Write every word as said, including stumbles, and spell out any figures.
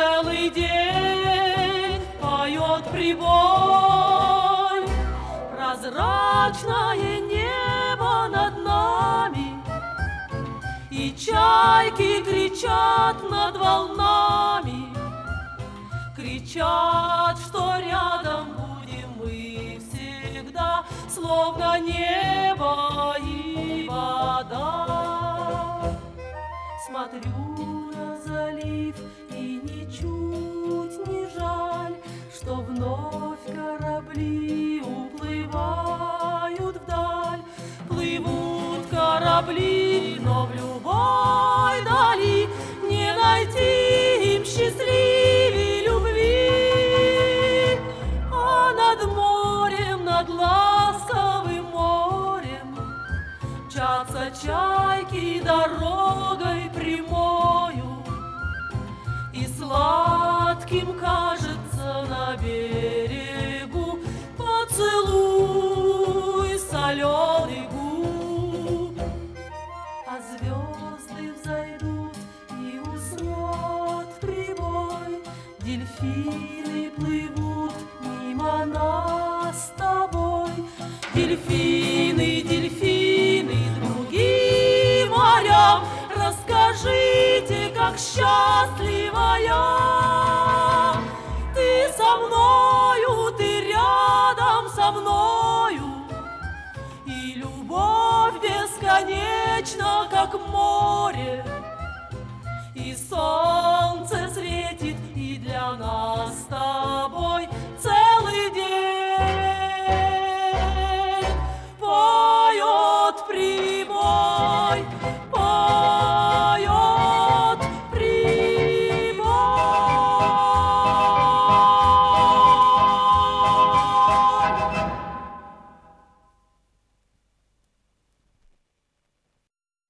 целый день поет прибой. Прозрачное небо над нами, и чайки кричат над волнами, кричат, что рядом будем мы всегда, словно небо и вода. Смотрю на залив, и ничуть не жаль, что вновь корабли уплывают вдаль. Плывут корабли, но в любой дали не найти им счастливей любви. А над морем, над ласковым морем мчатся чайки дорогой прямою, и сладким кажется на берегу поцелуй соленый губ. А звезды взойдут, и уснет прибой, дельфины плывут мимо нас с тобой. Дельфины, дельфины, другим морям, расскажите, как счастлива я. Ты со мною, ты рядом со мною, и любовь бесконечна, как море.